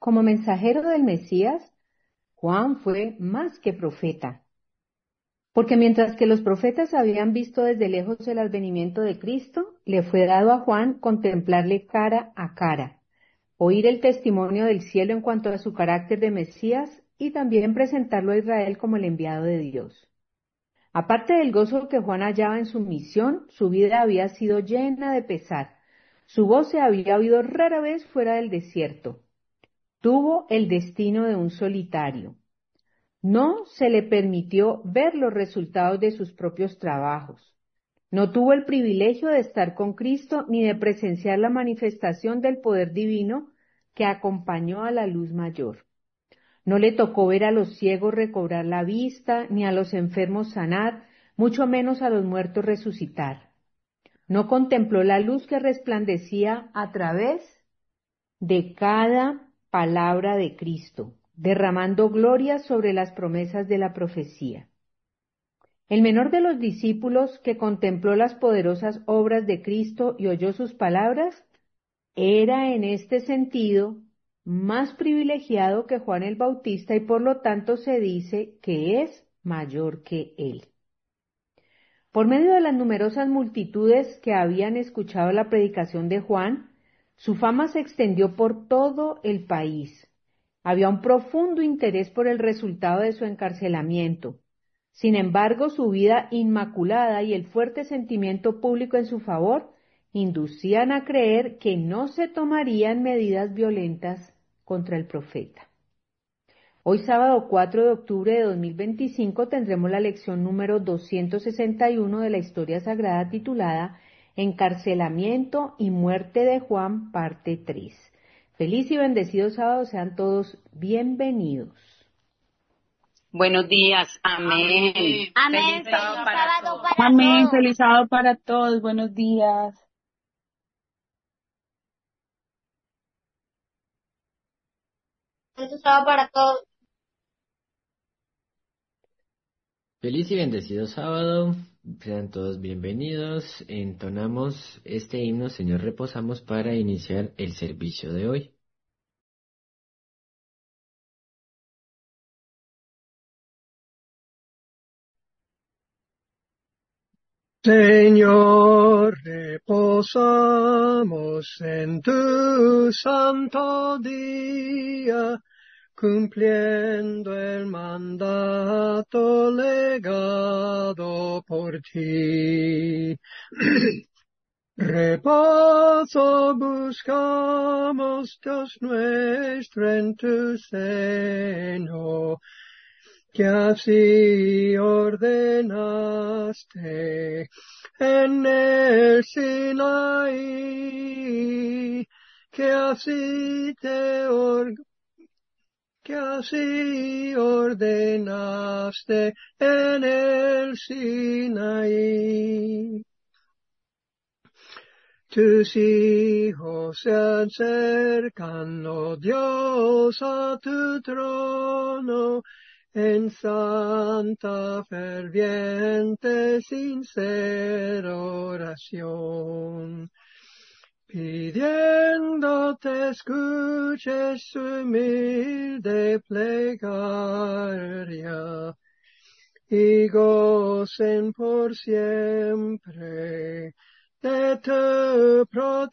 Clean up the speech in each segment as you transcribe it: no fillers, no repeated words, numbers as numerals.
Como mensajero del Mesías, Juan fue más que profeta. Porque mientras que los profetas habían visto desde lejos el advenimiento de Cristo, le fue dado a Juan contemplarle cara a cara, oír el testimonio del cielo en cuanto a su carácter de Mesías y también presentarlo a Israel como el enviado de Dios. Aparte del gozo que Juan hallaba en su misión, su vida había sido llena de pesar. Su voz se había oído rara vez fuera del desierto. Tuvo el destino de un solitario. No se le permitió ver los resultados de sus propios trabajos. No tuvo el privilegio de estar con Cristo ni de presenciar la manifestación del poder divino que acompañó a la luz mayor. No le tocó ver a los ciegos recobrar la vista, ni a los enfermos sanar, mucho menos a los muertos resucitar. No contempló la luz que resplandecía a través de cada palabra de Cristo, derramando gloria sobre las promesas de la profecía. El menor de los discípulos que contempló las poderosas obras de Cristo y oyó sus palabras, era en este sentido más privilegiado que Juan el Bautista y por lo tanto se dice que es mayor que él. Por medio de las numerosas multitudes que habían escuchado la predicación de Juan, su fama se extendió por todo el país. Había un profundo interés por el resultado de su encarcelamiento. Sin embargo, su vida inmaculada y el fuerte sentimiento público en su favor inducían a creer que no se tomarían medidas violentas contra el profeta. Hoy, sábado 4 de octubre de 2025, tendremos la lección número 261 de la historia sagrada titulada Encarcelamiento y muerte de Juan, parte 3. Feliz y bendecido sábado, sean todos bienvenidos. Buenos días, amén. Amén. Feliz sábado para todos. Amén. Feliz sábado para todos. Buenos días. Feliz sábado para todos. Feliz y bendecido sábado, sean todos bienvenidos. Entonamos este himno, Señor, reposamos para iniciar el servicio de hoy. Señor, reposamos en tu santo día, cumpliendo el mandato legado por ti. Reposo buscamos, Dios nuestro, en tu seno, que así ordenaste en el Sinaí, que así ordenaste en el Sinaí. Tus hijos se acercan, oh Dios, a tu trono, en santa, ferviente, sincera oración, pidiéndote escuches su humilde plegaria, y gocen por siempre de tu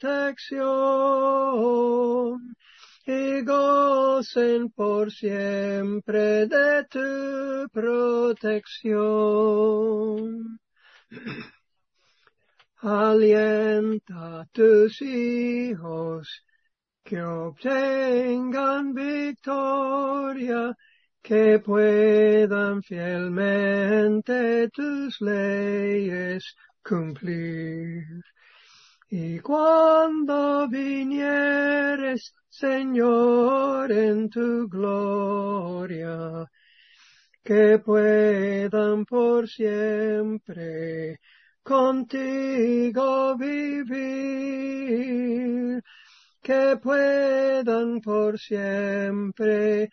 protección, y gocen por siempre de tu protección. Alienta a tus hijos que obtengan victoria, que puedan fielmente tus leyes cumplir. Y cuando vinieres, Señor, en tu gloria, que puedan por siempre contigo vivir, que puedan por siempre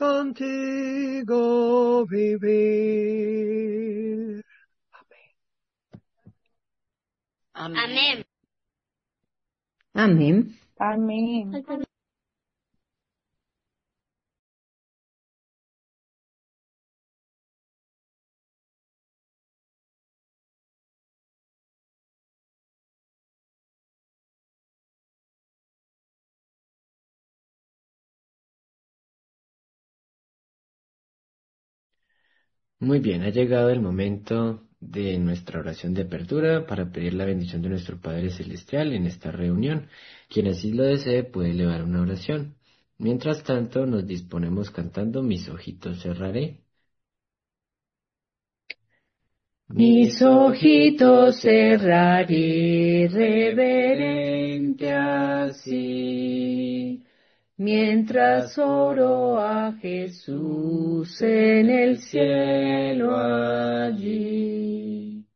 contigo vivir. Amén. Amén. Amén. Muy bien, ha llegado el momento de nuestra oración de apertura para pedir la bendición de nuestro Padre Celestial en esta reunión. Quien así lo desee puede elevar una oración. Mientras tanto, nos disponemos cantando Mis ojitos cerraré. Mis ojitos cerraré reverente así, mientras oro a Jesús en el cielo allí.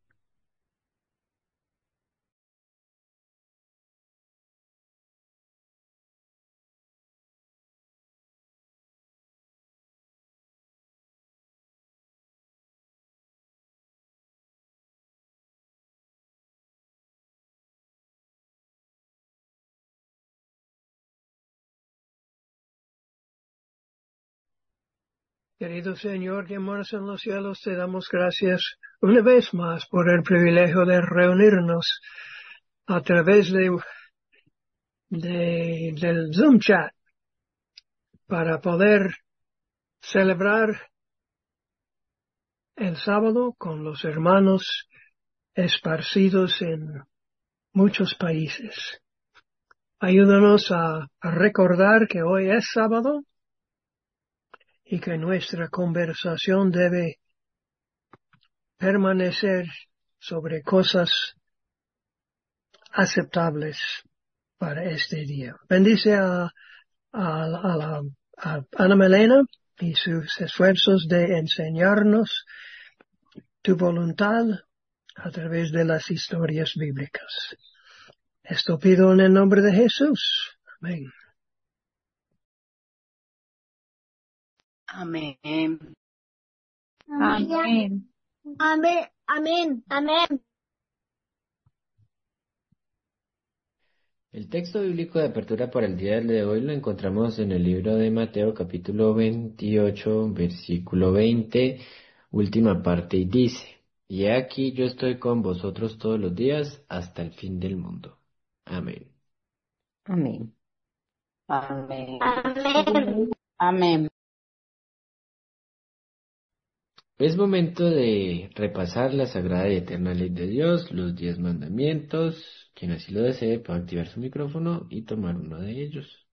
Querido Señor que moras en los cielos, te damos gracias una vez más por el privilegio de reunirnos a través del Zoom chat para poder celebrar el sábado con los hermanos esparcidos en muchos países. Ayúdanos a recordar que hoy es sábado y que nuestra conversación debe permanecer sobre cosas aceptables para este día. Bendice a Ana Melena y sus esfuerzos de enseñarnos tu voluntad a través de las historias bíblicas. Esto pido en el nombre de Jesús. Amén. Amén. Amén. Amén. Amén. Amén. El texto bíblico de apertura para el día de hoy lo encontramos en el libro de Mateo capítulo 28, versículo 20, última parte, y dice, y he aquí yo estoy con vosotros todos los días hasta el fin del mundo. Amén. Amén. Amén. Amén. Amén. Es momento de repasar la sagrada y eterna ley de Dios, los 10 mandamientos. Quien así lo desee puede activar su micrófono y tomar uno de ellos.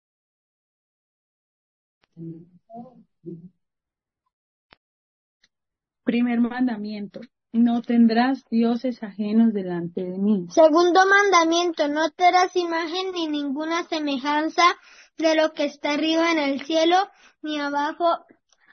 Primer mandamiento. No tendrás dioses ajenos delante de mí. Segundo mandamiento, no te harás imagen ni ninguna semejanza de lo que está arriba en el cielo, ni abajo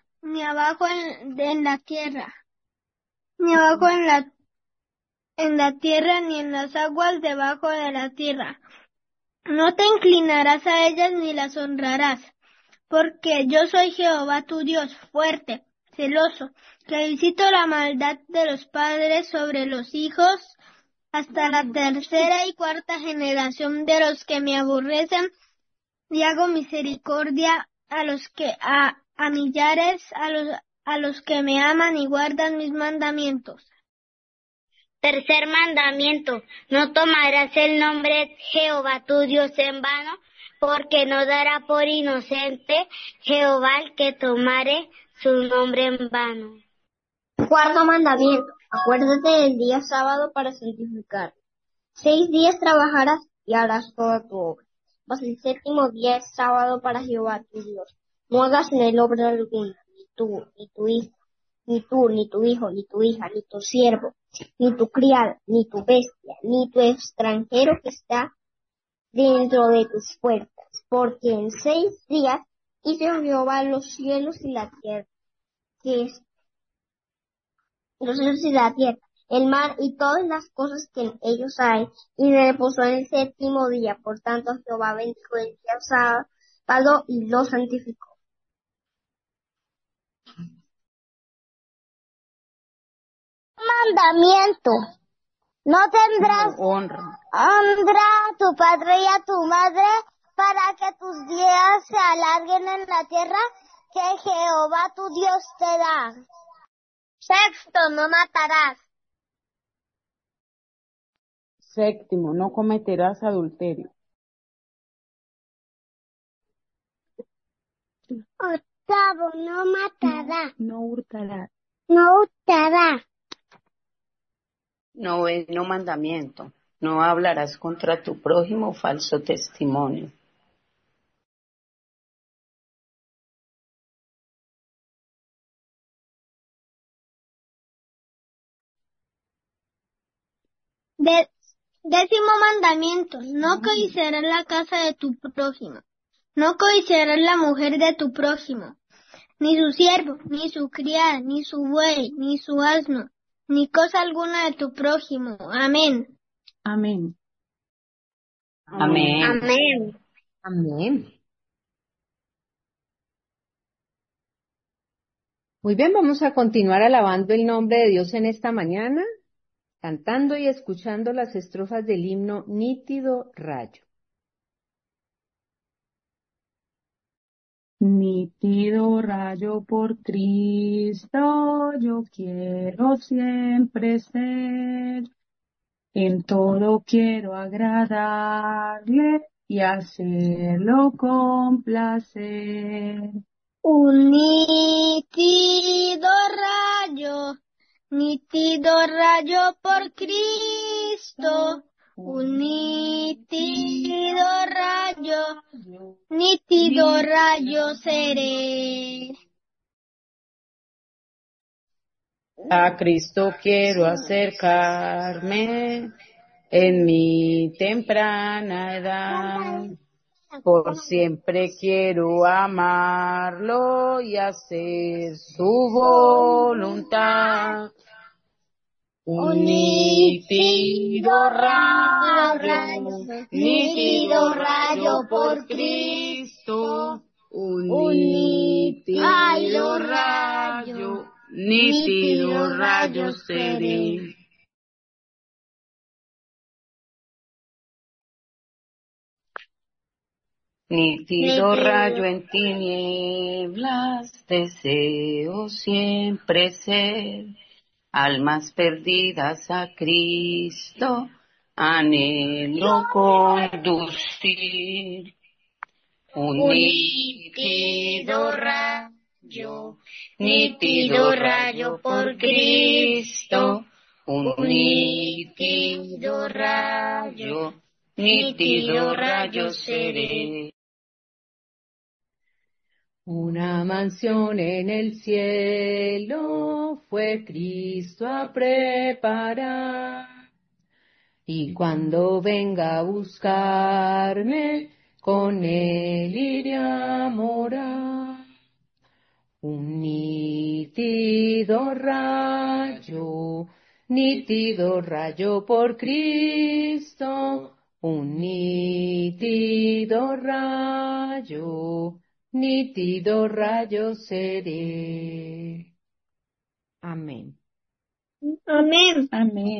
en la tierra, ni abajo en la tierra, ni en las aguas debajo de la tierra. No te inclinarás a ellas ni las honrarás, porque yo soy Jehová tu Dios, fuerte, celoso, que visito la maldad de los padres sobre los hijos hasta la tercera y cuarta generación de los que me aborrecen, y hago misericordia a los que a millares, a los que me aman y guardan mis mandamientos. Tercer mandamiento, no tomarás el nombre de Jehová tu Dios en vano, porque no dará por inocente Jehová el que tomare su nombre en vano. Cuarto mandamiento, acuérdate del día sábado para santificarlo. 6 días trabajarás y harás toda tu obra. Mas el séptimo día es sábado para Jehová tu Dios. No hagas en él obra alguna, ni tú, ni tu hijo, ni tú, ni tu hijo, ni tu hija, ni tu siervo, ni tu criado, ni tu bestia, ni tu extranjero que está dentro de tus puertas. Porque en 6 días hizo Jehová los cielos y la tierra, que es los cielos y la tierra, el mar y todas las cosas que en ellos hay, y reposó en el séptimo día. Por tanto, Jehová bendijo el día sábado y lo santificó. Mandamiento. No tendrás Honra. honra a tu padre y a tu madre, para que tus días se alarguen en la tierra que Jehová tu Dios te da. Sexto, no matarás. Séptimo, no cometerás adulterio. Octavo, no matarás. No hurtarás. No hurtarás. Noveno mandamiento. No hablarás contra tu prójimo falso testimonio. Décimo mandamiento. No codiciarás la casa de tu prójimo. No codiciarás la mujer de tu prójimo, ni su siervo, ni su criada, ni su buey, ni su asno, ni cosa alguna de tu prójimo. Amén. Amén. Amén. Amén. Amén. Muy bien, vamos a continuar alabando el nombre de Dios en esta mañana, cantando y escuchando las estrofas del himno Nítido Rayo. Nítido rayo por Cristo, yo quiero siempre ser. En todo quiero agradarle y hacerlo con placer. Un nítido rayo por Cristo, un nítido rayo seré. A Cristo quiero acercarme en mi temprana edad. Por siempre quiero amarlo y hacer su voluntad. Un nítido rayo por Cristo. Un nítido rayo seré. Nítido rayo en tinieblas, deseo siempre ser. Almas perdidas a Cristo, anhelo conducir. Un nítido rayo por Cristo. Un nítido rayo seré. Una mansión en el cielo fue Cristo a preparar. Y cuando venga a buscarme, con él iré a morar. Un nítido rayo por Cristo. Un nítido rayo seré. Amén. Amén. Amén.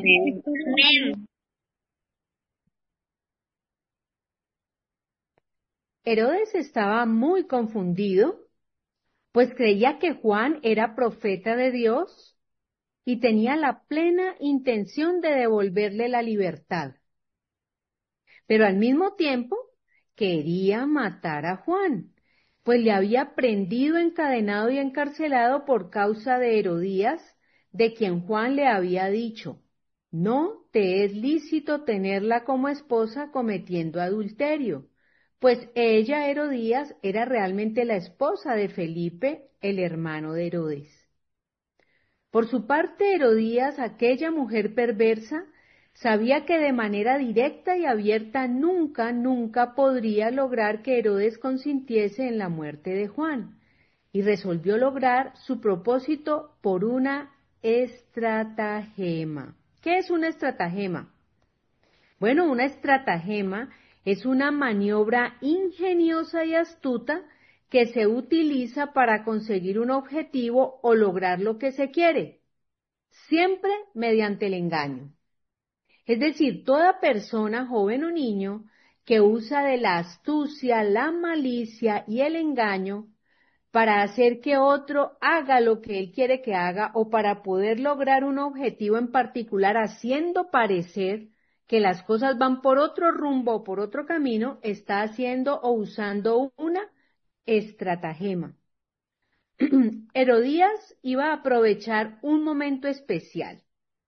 Herodes estaba muy confundido, pues creía que Juan era profeta de Dios y tenía la plena intención de devolverle la libertad. Pero al mismo tiempo quería matar a Juan, pues le había prendido, encadenado y encarcelado por causa de Herodías, de quien Juan le había dicho: no te es lícito tenerla como esposa cometiendo adulterio, pues ella, Herodías, era realmente la esposa de Felipe, el hermano de Herodes. Por su parte, Herodías, aquella mujer perversa, sabía que de manera directa y abierta nunca podría lograr que Herodes consintiese en la muerte de Juan, y resolvió lograr su propósito por una estratagema. ¿Qué es una estratagema? Bueno, una estratagema es una maniobra ingeniosa y astuta que se utiliza para conseguir un objetivo o lograr lo que se quiere, siempre mediante el engaño. Es decir, toda persona, joven o niño, que usa de la astucia, la malicia y el engaño para hacer que otro haga lo que él quiere que haga o para poder lograr un objetivo en particular, haciendo parecer que las cosas van por otro rumbo o por otro camino, está haciendo o usando una estratagema. Herodías iba a aprovechar un momento especial.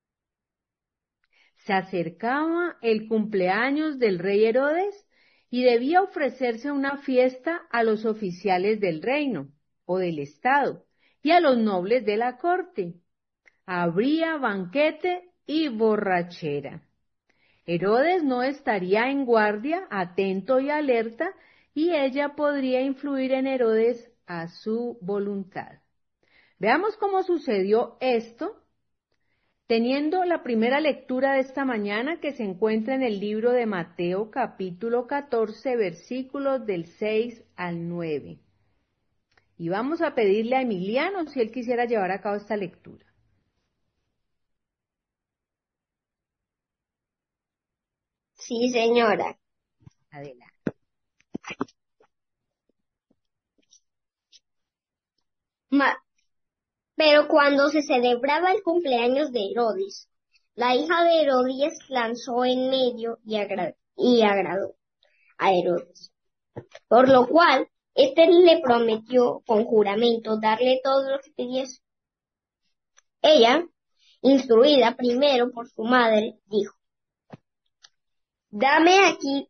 Se acercaba el cumpleaños del rey Herodes y debía ofrecerse una fiesta a los oficiales del reino o del estado y a los nobles de la corte. Habría banquete y borrachera. Herodes no estaría en guardia, atento y alerta, y ella podría influir en Herodes a su voluntad. Veamos cómo sucedió esto, teniendo la primera lectura de esta mañana que se encuentra en el libro de Mateo capítulo 14, versículos del 6 al 9. Y vamos a pedirle a Emiliano si él quisiera llevar a cabo esta lectura. Sí, señora. Adelante. Pero cuando se celebraba el cumpleaños de Herodes, la hija de Herodías lanzó en medio y agradó a Herodes, por lo cual éste le prometió con juramento darle todo lo que pidiese. Ella, instruida primero por su madre, dijo: dame aquí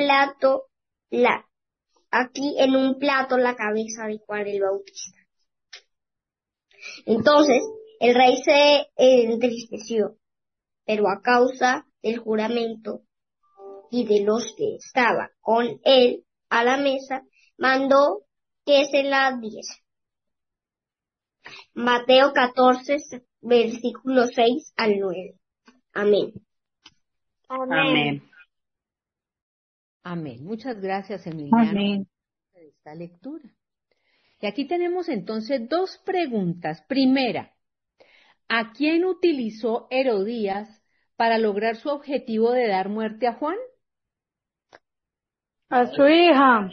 en un plato la cabeza de Juan el Bautista. Entonces el rey se entristeció, pero a causa del juramento y de los que estaban con él a la mesa, mandó que se la diese. Mateo 14, versículos 6 al 9. Amén. Amén. Amén. Muchas gracias, Emiliano, Amén. por esta lectura. Y aquí tenemos entonces dos preguntas. Primera, ¿a quién utilizó Herodías para lograr su objetivo de dar muerte a Juan? A su hija.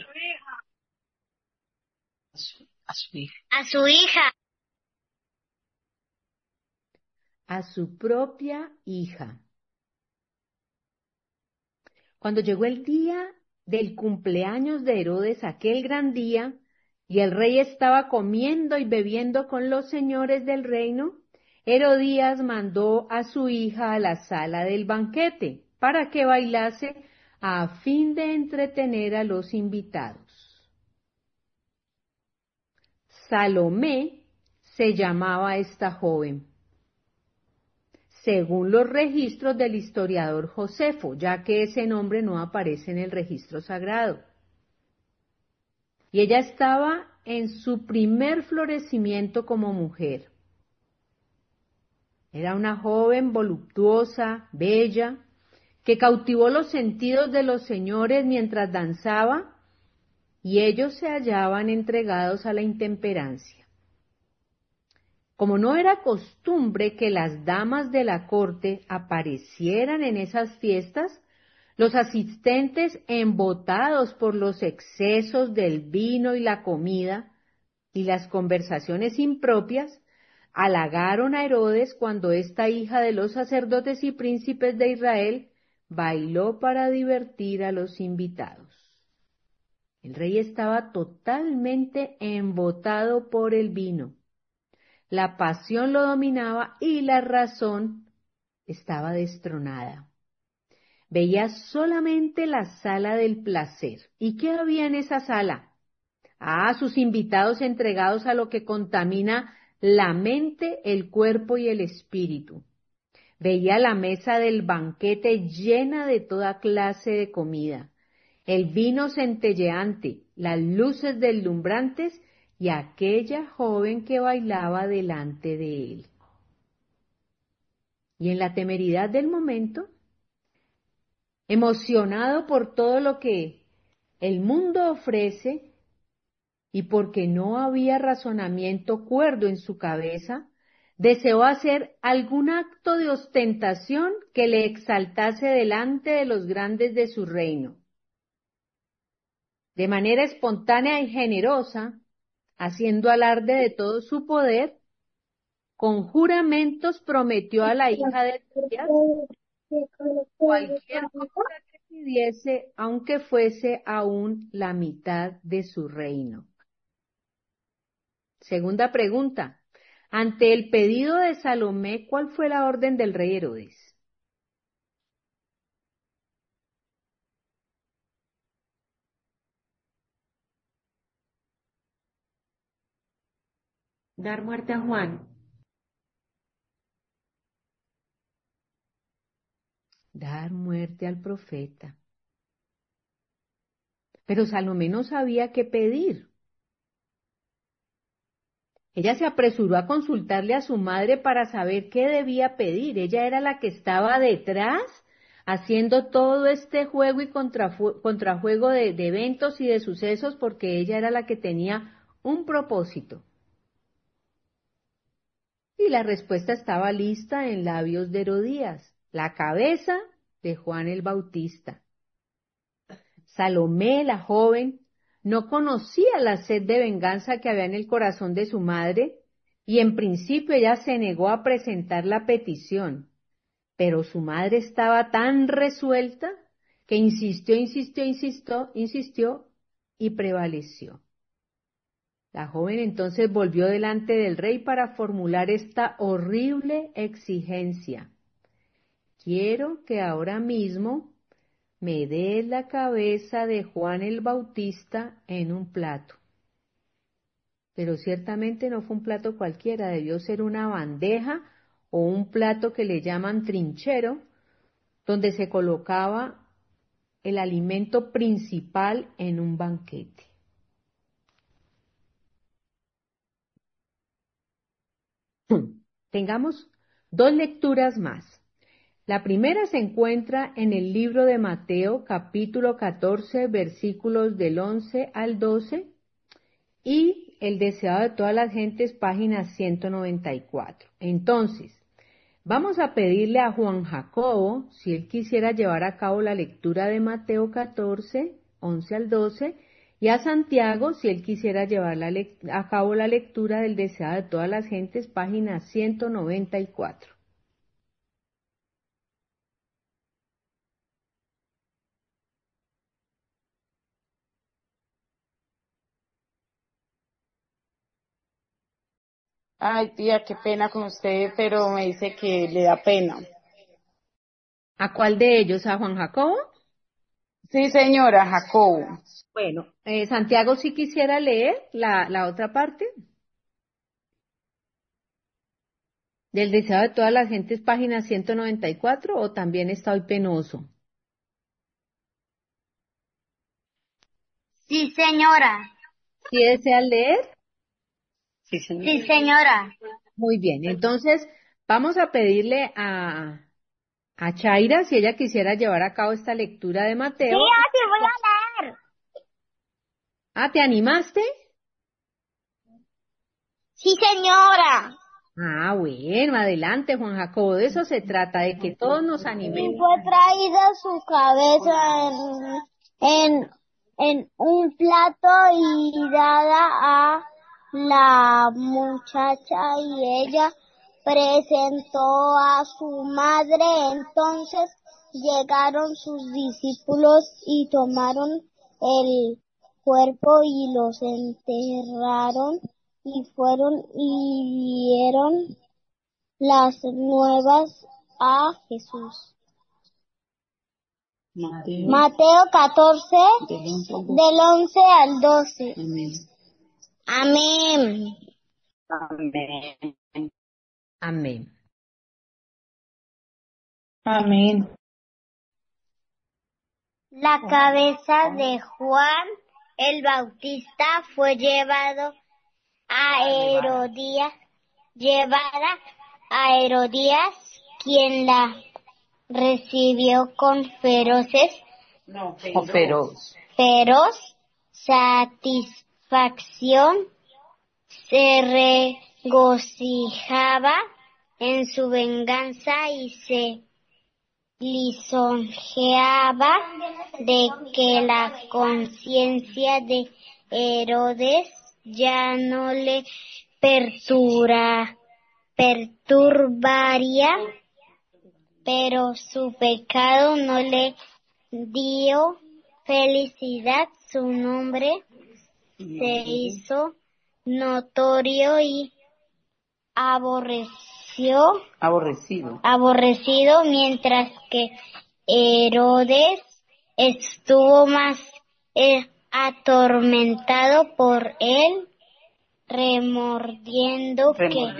A su hija. A su hija. A su propia hija. Cuando llegó el día del cumpleaños de Herodes, aquel gran día, y el rey estaba comiendo y bebiendo con los señores del reino, Herodías mandó a su hija a la sala del banquete para que bailase a fin de entretener a los invitados. Salomé se llamaba esta joven, según los registros del historiador Josefo, ya que ese nombre no aparece en el registro sagrado. Y ella estaba en su primer florecimiento como mujer. Era una joven voluptuosa, bella, que cautivó los sentidos de los señores mientras danzaba, y ellos se hallaban entregados a la intemperancia. Como no era costumbre que las damas de la corte aparecieran en esas fiestas, los asistentes, embotados por los excesos del vino y la comida y las conversaciones impropias, halagaron a Herodes cuando esta hija de los sacerdotes y príncipes de Israel bailó para divertir a los invitados. El rey estaba totalmente embotado por el vino. La pasión lo dominaba y la razón estaba destronada. Veía solamente la sala del placer. ¿Y qué había en esa sala? Sus invitados entregados a lo que contamina la mente, el cuerpo y el espíritu. Veía la mesa del banquete llena de toda clase de comida, el vino centelleante, las luces deslumbrantes y aquella joven que bailaba delante de él. Y en la temeridad del momento, emocionado por todo lo que el mundo ofrece y porque no había razonamiento cuerdo en su cabeza, deseó hacer algún acto de ostentación que le exaltase delante de los grandes de su reino. De manera espontánea y generosa, haciendo alarde de todo su poder, con juramentos prometió a la hija de Herodías cualquier cosa que pidiese, aunque fuese aún la mitad de su reino. Segunda pregunta. Ante el pedido de Salomé, ¿cuál fue la orden del rey Herodes? Dar muerte a Juan. Dar muerte al profeta. Pero Salomé no sabía qué pedir. Ella se apresuró a consultarle a su madre para saber qué debía pedir. Ella era la que estaba detrás haciendo todo este juego y contrajuego de eventos y de sucesos porque ella era la que tenía un propósito. Y la respuesta estaba lista en labios de Herodías, la cabeza de Juan el Bautista. Salomé, la joven, no conocía la sed de venganza que había en el corazón de su madre, y en principio ella se negó a presentar la petición, pero su madre estaba tan resuelta que insistió y prevaleció. La joven entonces volvió delante del rey para formular esta horrible exigencia. Quiero que ahora mismo me des la cabeza de Juan el Bautista en un plato. Pero ciertamente no fue un plato cualquiera, debió ser una bandeja o un plato que le llaman trinchero, donde se colocaba el alimento principal en un banquete. Tengamos dos lecturas más. La primera se encuentra en el libro de Mateo, capítulo 14, versículos del 11 al 12, y el deseado de todas las gentes, página 194. Entonces, vamos a pedirle a Juan Jacobo, si él quisiera llevar a cabo la lectura de Mateo 14, 11 al 12, y a Santiago, si él quisiera llevar a cabo la lectura del deseado de todas las gentes, página 194. Ay, tía, qué pena con usted, pero me dice que le da pena. ¿A cuál de ellos? ¿A Juan Jacobo? Sí, señora, Jacobo. Bueno, Santiago, si quisiera leer la otra parte del deseado de todas las gentes, página 194, o también está hoy penoso. Sí, señora. ¿Sí desea leer? Sí, señora. Sí, señora. Muy bien, entonces vamos a pedirle a Chaira si ella quisiera llevar a cabo esta lectura de Sí, Mateo. así voy a leer. Ah, ¿te animaste? Sí, señora. Ah, bueno, adelante, Juan Jacobo, de eso se trata, de que todos nos Y animemos. fue traída su cabeza en un plato y dada a la muchacha y ella presentó a su madre. Entonces llegaron sus discípulos y tomaron el cuerpo y los enterraron y fueron y dieron las nuevas a Jesús. Mateo 14, del 11 al 12. Amén. Amén. Amén. Amén. Amén. La cabeza de Juan el Bautista fue llevada a Herodías, quien la recibió con feroz satisfacción. Se regocijaba en su venganza y se lisonjeaba de que la conciencia de Herodes ya no le perturbaría, pero su pecado no le dio felicidad. Su nombre se hizo notorio y Aborrecido. mientras que Herodes estuvo más atormentado por el remordimiento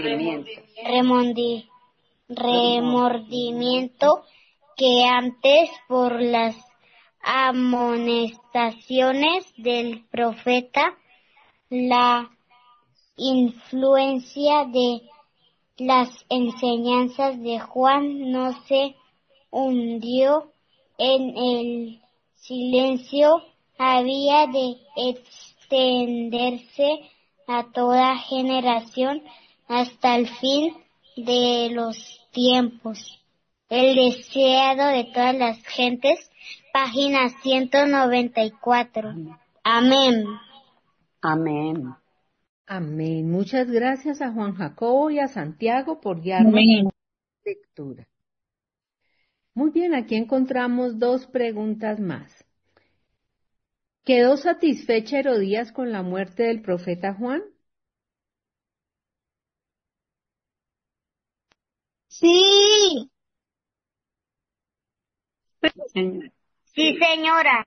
que antes por las amonestaciones del profeta. La influencia de las enseñanzas de Juan no se hundió en el silencio, había de extenderse a toda generación hasta el fin de los tiempos. El deseado de todas las gentes, página 194. Amén. Amén. Amén. Muchas gracias a Juan Jacobo y a Santiago por guiarnos Amén. en la lectura. Muy bien, aquí encontramos dos preguntas más. ¿Quedó satisfecha Herodías con la muerte del profeta Juan? Sí, Señor. sí, señora.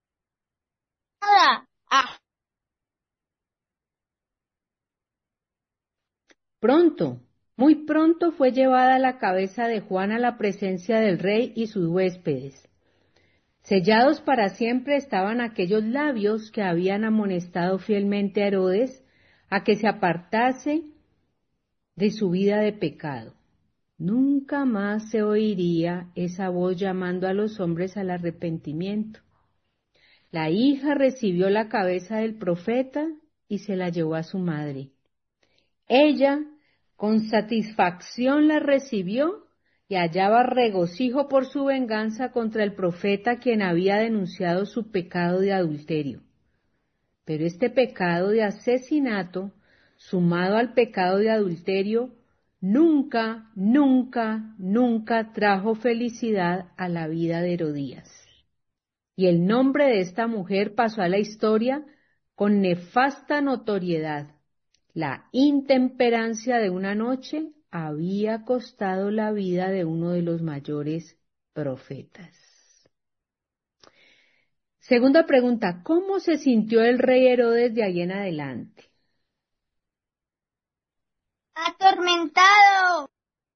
Pronto, muy pronto fue llevada la cabeza de Juan a la presencia del rey y sus huéspedes. Sellados para siempre estaban aquellos labios que habían amonestado fielmente a Herodes a que se apartase de su vida de pecado. Nunca más se oiría esa voz llamando a los hombres al arrepentimiento. La hija recibió la cabeza del profeta y se la llevó a su madre. Ella, con satisfacción, la recibió y hallaba regocijo por su venganza contra el profeta quien había denunciado su pecado de adulterio. Pero este pecado de asesinato, sumado al pecado de adulterio, nunca trajo felicidad a la vida de Herodías. Y el nombre de esta mujer pasó a la historia con nefasta notoriedad. La intemperancia de una noche había costado la vida de uno de los mayores profetas. Segunda pregunta, ¿cómo se sintió el rey Herodes de ahí en adelante? Atormentado.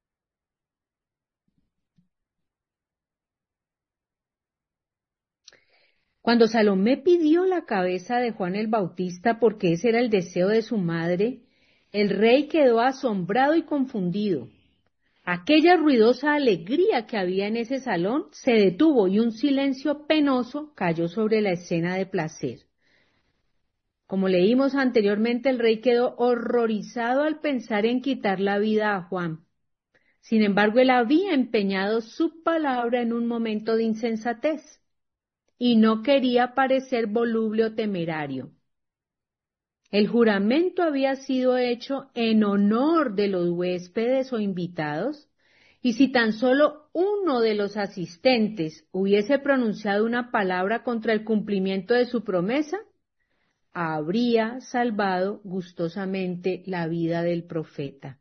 Cuando Salomé pidió la cabeza de Juan el Bautista porque ese era el deseo de su madre, el rey quedó asombrado y confundido. Aquella ruidosa alegría que había en ese salón se detuvo y un silencio penoso cayó sobre la escena de placer. Como leímos anteriormente, el rey quedó horrorizado al pensar en quitar la vida a Juan. Sin embargo, él había empeñado su palabra en un momento de insensatez y no quería parecer voluble o temerario. El juramento había sido hecho en honor de los huéspedes o invitados, y si tan solo uno de los asistentes hubiese pronunciado una palabra contra el cumplimiento de su promesa, habría salvado gustosamente la vida del profeta.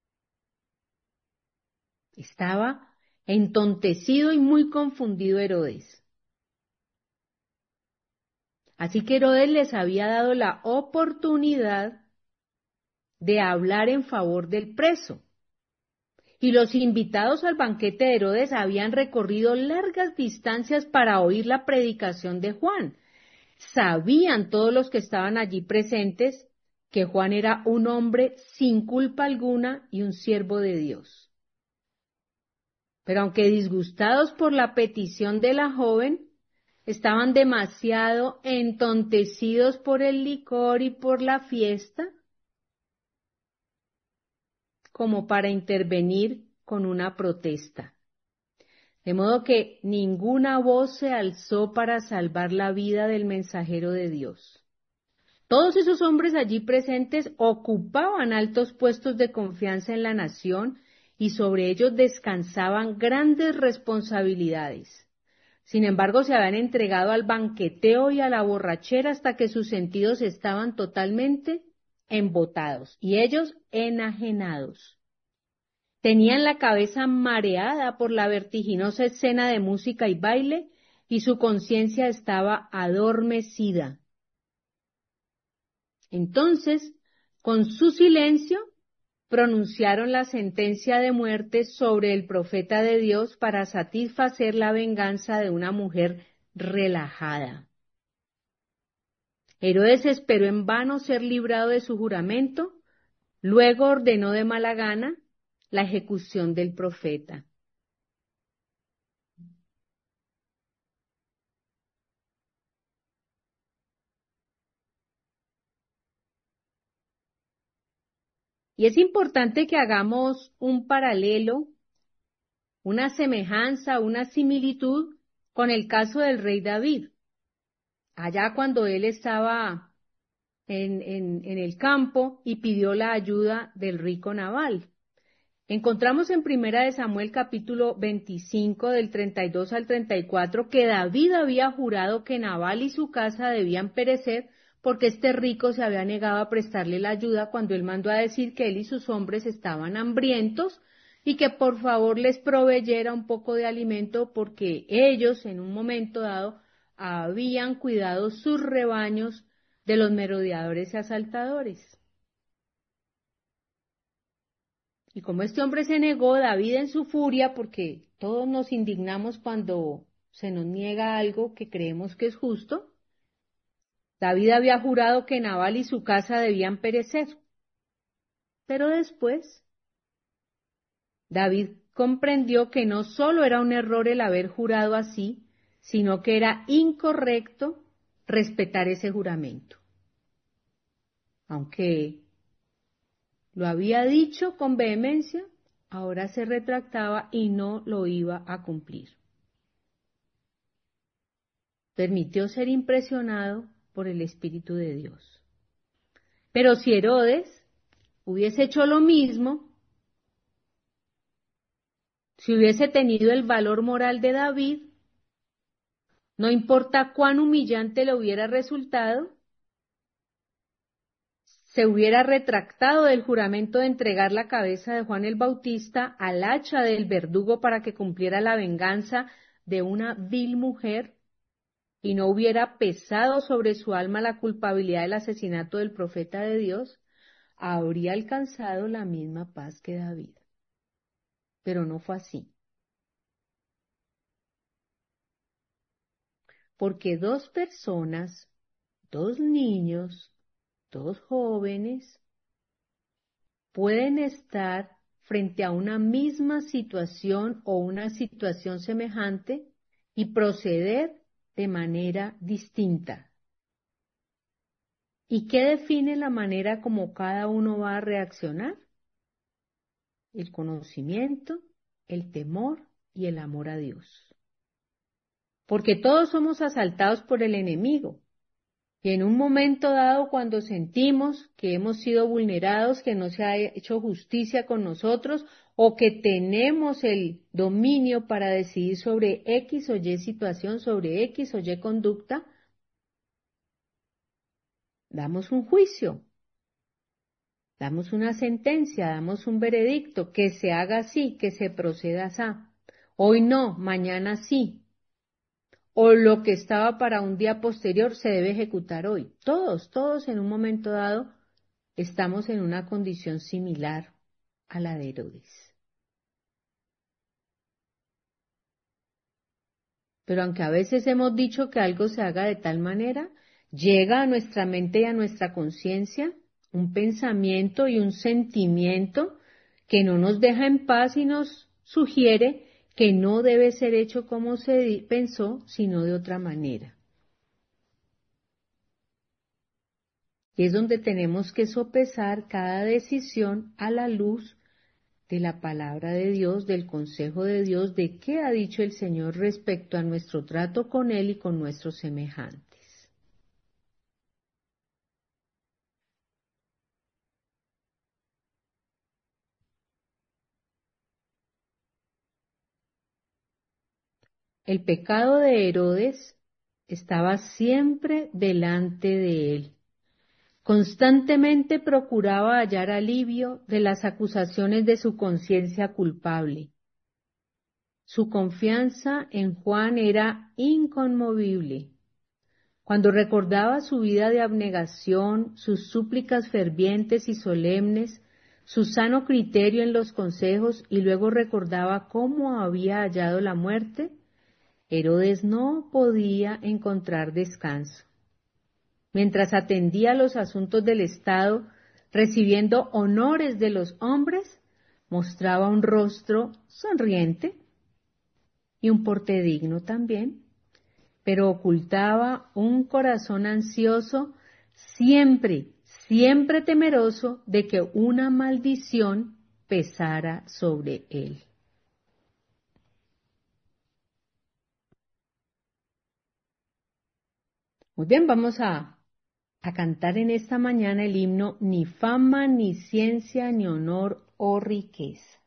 Estaba entontecido y muy confundido Herodes. Así que Herodes les había dado la oportunidad de hablar en favor del preso. Y los invitados al banquete de Herodes habían recorrido largas distancias para oír la predicación de Juan. Sabían todos los que estaban allí presentes que Juan era un hombre sin culpa alguna y un siervo de Dios. Pero aunque disgustados por la petición de la joven, estaban demasiado entontecidos por el licor y por la fiesta como para intervenir con una protesta. De modo que ninguna voz se alzó para salvar la vida del mensajero de Dios. Todos esos hombres allí presentes ocupaban altos puestos de confianza en la nación y sobre ellos descansaban grandes responsabilidades. Sin embargo, se habían entregado al banqueteo y a la borrachera hasta que sus sentidos estaban totalmente embotados y ellos enajenados. Tenían la cabeza mareada por la vertiginosa escena de música y baile y su conciencia estaba adormecida. Entonces, con su silencio, pronunciaron la sentencia de muerte sobre el profeta de Dios para satisfacer la venganza de una mujer relajada. Herodes esperó en vano ser librado de su juramento, luego ordenó de mala gana la ejecución del profeta. Y es importante que hagamos un paralelo, una semejanza, una similitud con el caso del rey David. Allá cuando él estaba en el campo y pidió la ayuda del rico Nabal. Encontramos en Primera de Samuel capítulo 25 del 32 al 34 que David había jurado que Nabal y su casa debían perecer porque este rico se había negado a prestarle la ayuda cuando él mandó a decir que él y sus hombres estaban hambrientos y que por favor les proveyera un poco de alimento porque ellos en un momento dado habían cuidado sus rebaños de los merodeadores y asaltadores. Y como este hombre se negó, David en su furia, porque todos nos indignamos cuando se nos niega algo que creemos que es justo, David había jurado que Nabal y su casa debían perecer. Pero después, David comprendió que no solo era un error el haber jurado así, sino que era incorrecto respetar ese juramento. Aunque lo había dicho con vehemencia, ahora se retractaba y no lo iba a cumplir. Permitió ser impresionado por el Espíritu de Dios. Pero si Herodes hubiese hecho lo mismo, si hubiese tenido el valor moral de David, no importa cuán humillante le hubiera resultado, se hubiera retractado del juramento de entregar la cabeza de Juan el Bautista al hacha del verdugo para que cumpliera la venganza de una vil mujer y no hubiera pesado sobre su alma la culpabilidad del asesinato del profeta de Dios, habría alcanzado la misma paz que David. Pero no fue así. Porque dos personas, dos niños, dos jóvenes, pueden estar frente a una misma situación o una situación semejante y proceder de manera distinta. ¿Y qué define la manera como cada uno va a reaccionar? El conocimiento, el temor y el amor a Dios. Porque todos somos asaltados por el enemigo. Y en un momento dado, cuando sentimos que hemos sido vulnerados, que no se ha hecho justicia con nosotros, o que tenemos el dominio para decidir sobre X o Y situación, sobre X o Y conducta, damos un juicio, damos una sentencia, damos un veredicto, que se haga así, que se proceda así. Hoy no, mañana sí. O lo que estaba para un día posterior se debe ejecutar hoy. Todos en un momento dado estamos en una condición similar a la de Herodes. Pero aunque a veces hemos dicho que algo se haga de tal manera, llega a nuestra mente y a nuestra conciencia un pensamiento y un sentimiento que no nos deja en paz y nos sugiere que no debe ser hecho como se pensó, sino de otra manera. Y es donde tenemos que sopesar cada decisión a la luz de la palabra de Dios, del consejo de Dios, de qué ha dicho el Señor respecto a nuestro trato con Él y con nuestros semejantes. El pecado de Herodes estaba siempre delante de él, Constantemente procuraba hallar alivio de las acusaciones de su conciencia culpable. Su confianza en Juan era inconmovible. Cuando recordaba su vida de abnegación, sus súplicas fervientes y solemnes, su sano criterio en los consejos y luego recordaba cómo había hallado la muerte, Herodes no podía encontrar descanso. Mientras atendía los asuntos del Estado, recibiendo honores de los hombres, mostraba un rostro sonriente y un porte digno también, pero ocultaba un corazón ansioso, siempre, siempre temeroso de que una maldición pesara sobre él. Muy bien, vamos a cantar en esta mañana el himno Ni fama, ni ciencia, ni honor o riqueza.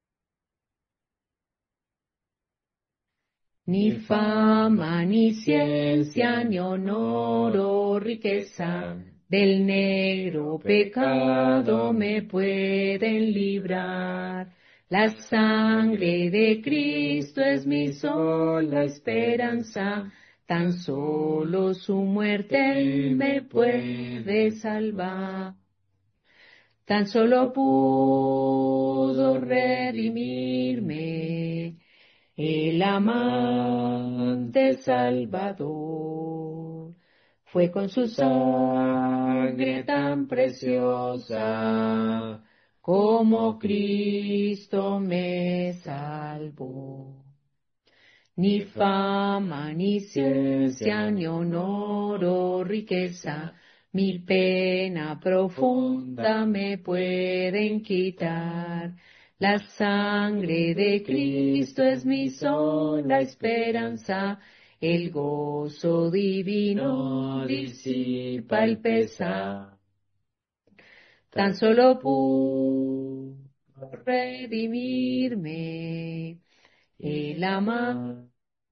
Ni fama, ni ciencia, ni honor o riqueza, del negro pecado me pueden librar. La sangre de Cristo es mi sola esperanza, tan solo su muerte me puede salvar. Tan solo pudo redimirme el amante Salvador. Fue con su sangre tan preciosa como Cristo me salvó. Ni fama, ni ciencia, ni honor o riqueza, mi pena profunda me pueden quitar. La sangre de Cristo es mi sola esperanza, el gozo divino disipa el pesar. Tan solo pudo redimirme el amante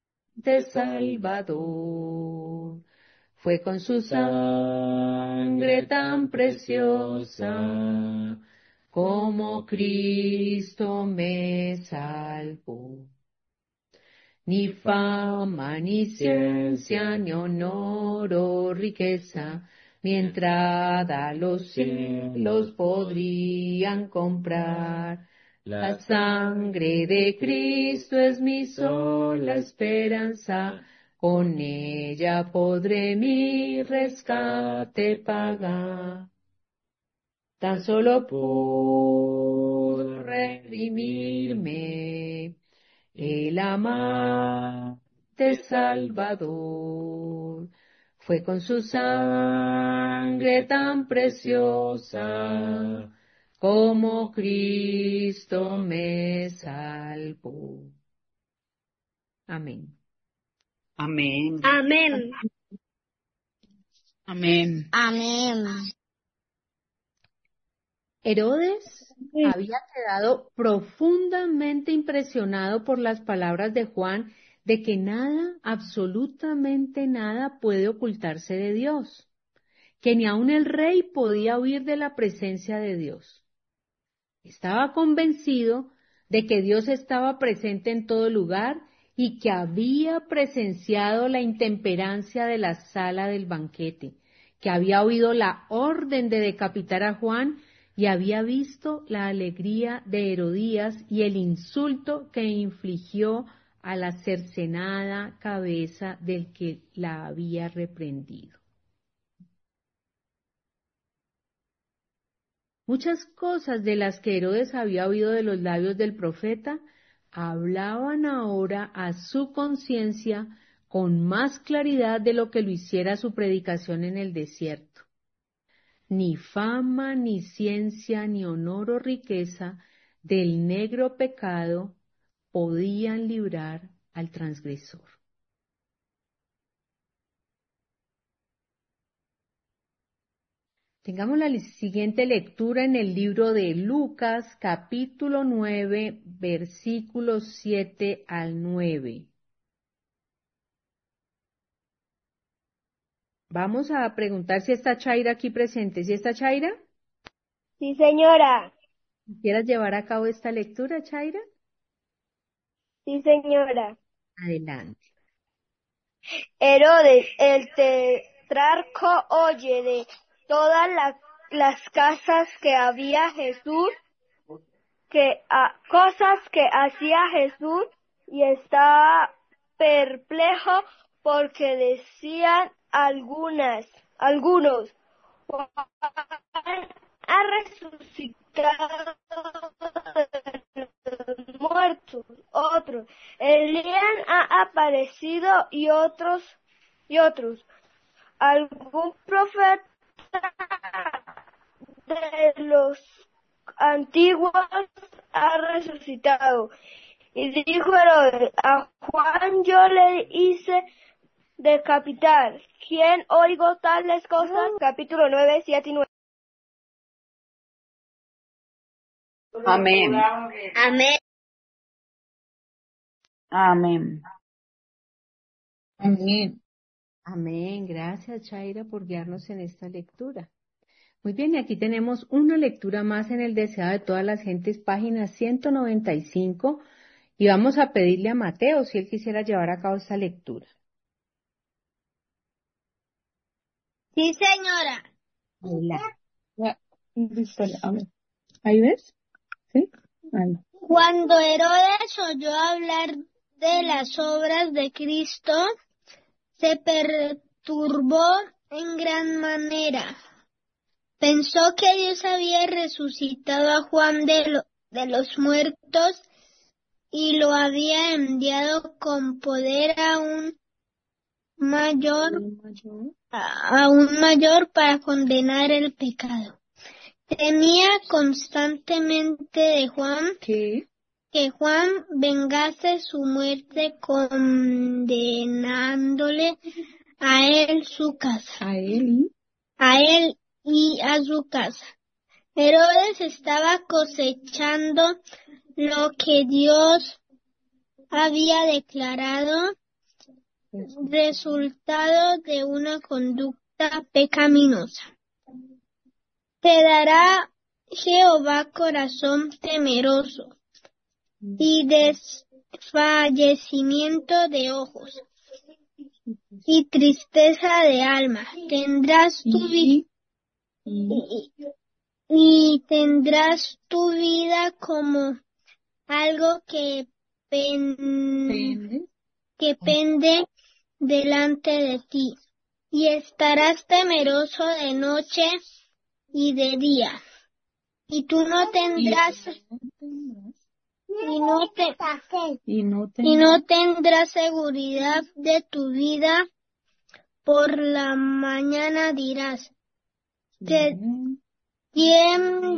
Salvador. Fue con su sangre tan preciosa como Cristo me salvó. Ni fama, ni ciencia, ni honor o riqueza, mi entrada a los cielos podrían comprar. La sangre de Cristo es mi sola esperanza, con ella podré mi rescate pagar. Tan solo pudo redimirme el amante Salvador. Fue con su sangre tan preciosa como Cristo me salvó. Amén. Amén. Amén. Amén. Amén. Herodes había quedado profundamente impresionado por las palabras de Juan de que nada, absolutamente nada puede ocultarse de Dios, que ni aun el rey podía huir de la presencia de Dios. Estaba convencido de que Dios estaba presente en todo lugar y que había presenciado la intemperancia de la sala del banquete, que había oído la orden de decapitar a Juan y había visto la alegría de Herodías y el insulto que infligió a la cercenada cabeza del que la había reprendido. Muchas cosas de las que Herodes había oído de los labios del profeta hablaban ahora a su conciencia con más claridad de lo que lo hiciera su predicación en el desierto. Ni fama, ni ciencia, ni honor o riqueza del negro pecado podían librar al transgresor. Tengamos la siguiente lectura en el libro de Lucas, capítulo 9, versículos 7 al 9. Vamos a preguntar si está Chaira aquí presente. ¿Sí está Chaira? Sí, señora. ¿Quieras llevar a cabo esta lectura, Chaira? Sí, señora. Adelante. Herodes, el tetrarca, oye de todas las casas que había Jesús, cosas que hacía Jesús, y estaba perplejo porque decían algunos, Juan ha resucitado de los muertos, otros, Elías ha aparecido y otros, algún profeta de los antiguos ha resucitado. Y dijo Herodes, a Juan yo le hice decapitar. ¿Quién oigo tales cosas? Capítulo 9, 7 y 9. Amén. Amén. Amén. Amén. Amén. Gracias, Chaira, por guiarnos en esta lectura. Muy bien, y aquí tenemos una lectura más en el deseado de todas las gentes, página 195, y vamos a pedirle a Mateo si él quisiera llevar a cabo esta lectura. Sí, señora. Adelante. Ya, listo, amén. ¿Ahí ves? ¿Sí? Ahí. Cuando Herodes oyó hablar de las obras de Cristo, se perturbó en gran manera. Pensó que Dios había resucitado a Juan de los muertos y lo había enviado con poder aún mayor para condenar el pecado. Temía constantemente de Juan, ¿Qué? que Juan vengase su muerte condenándole a él y a su casa. Herodes estaba cosechando lo que Dios había declarado, resultado de una conducta pecaminosa. Te dará Jehová corazón temeroso y desfallecimiento de ojos y tristeza de alma. Tendrás tendrás tu vida como algo que pende delante de ti, y estarás temeroso de noche y de día, y tú no tendrás y no tendrás seguridad de tu vida. Por la mañana dirás, que ¿quién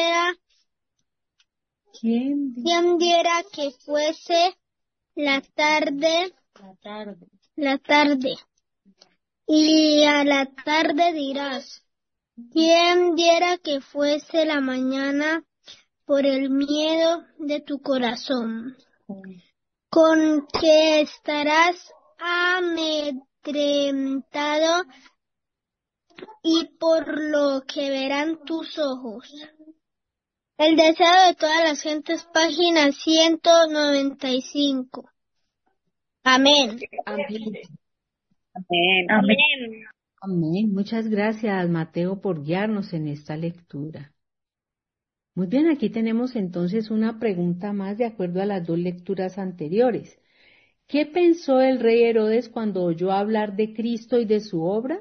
diera que fuese la tarde, y a la tarde dirás, ¿quién diera que fuese la mañana por el miedo de tu corazón? Con que estarás amedrentado y por lo que verán tus ojos. El deseo de todas las gentes, página 195. Amén. Amén. Amén. Amén. Amén. Muchas gracias, Mateo, por guiarnos en esta lectura. Muy bien, aquí tenemos entonces una pregunta más de acuerdo a las dos lecturas anteriores. ¿Qué pensó el rey Herodes cuando oyó hablar de Cristo y de su obra?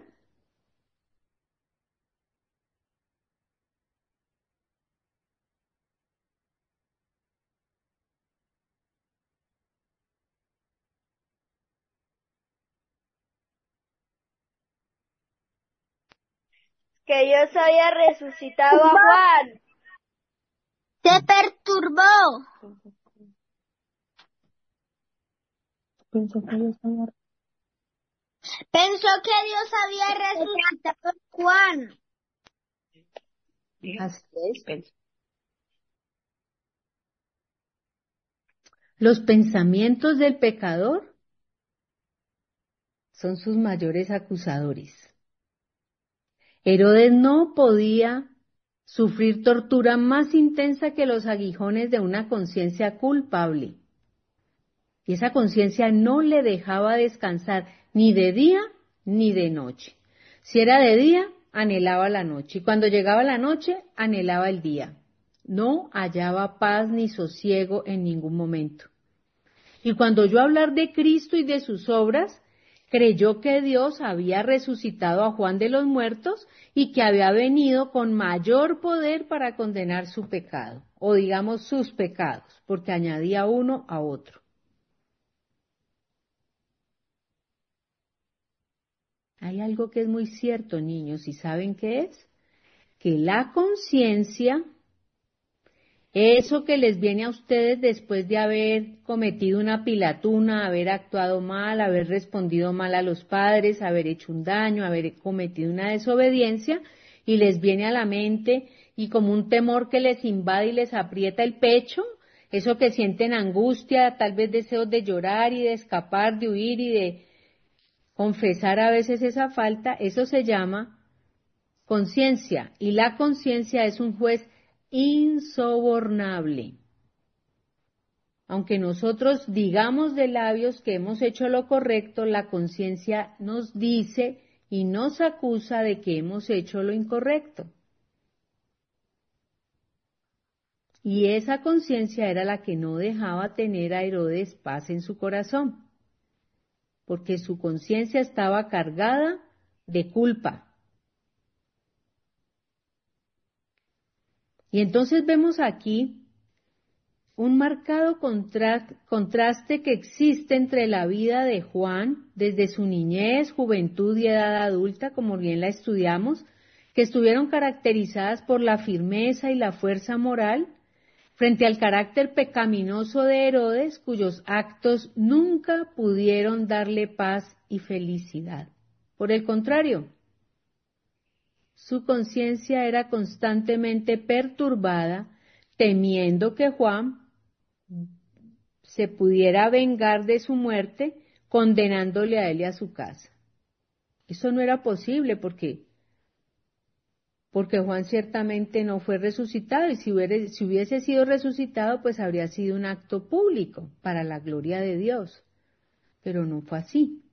Que Dios había resucitado a Juan. Se perturbó. Pensó que Dios había resucitado a Juan. Así es. Los pensamientos del pecador son sus mayores acusadores. Herodes no podía sufrir tortura más intensa que los aguijones de una conciencia culpable. Y esa conciencia no le dejaba descansar ni de día ni de noche. Si era de día, anhelaba la noche, y cuando llegaba la noche, anhelaba el día. No hallaba paz ni sosiego en ningún momento. Y cuando oyó hablar de Cristo y de sus obras, creyó que Dios había resucitado a Juan de los muertos y que había venido con mayor poder para condenar su pecado, o digamos sus pecados, porque añadía uno a otro. Hay algo que es muy cierto, niños, ¿y saben qué es? Que la conciencia, eso que les viene a ustedes después de haber cometido una pilatuna, haber actuado mal, haber respondido mal a los padres, haber hecho un daño, haber cometido una desobediencia, y les viene a la mente y como un temor que les invade y les aprieta el pecho, eso que sienten angustia, tal vez deseos de llorar y de escapar, de huir y de confesar a veces esa falta, eso se llama conciencia, y la conciencia es un juez insobornable. Aunque nosotros digamos de labios que hemos hecho lo correcto, la conciencia nos dice y nos acusa de que hemos hecho lo incorrecto. Y esa conciencia era la que no dejaba tener a Herodes paz en su corazón, porque su conciencia estaba cargada de culpa. Y entonces vemos aquí un marcado contraste que existe entre la vida de Juan, desde su niñez, juventud y edad adulta, como bien la estudiamos, que estuvieron caracterizadas por la firmeza y la fuerza moral, frente al carácter pecaminoso de Herodes, cuyos actos nunca pudieron darle paz y felicidad. Por el contrario, su conciencia era constantemente perturbada, temiendo que Juan se pudiera vengar de su muerte, condenándole a él y a su casa. Eso no era posible porque Juan ciertamente no fue resucitado, y si hubiese sido resucitado, pues habría sido un acto público para la gloria de Dios, pero no fue así.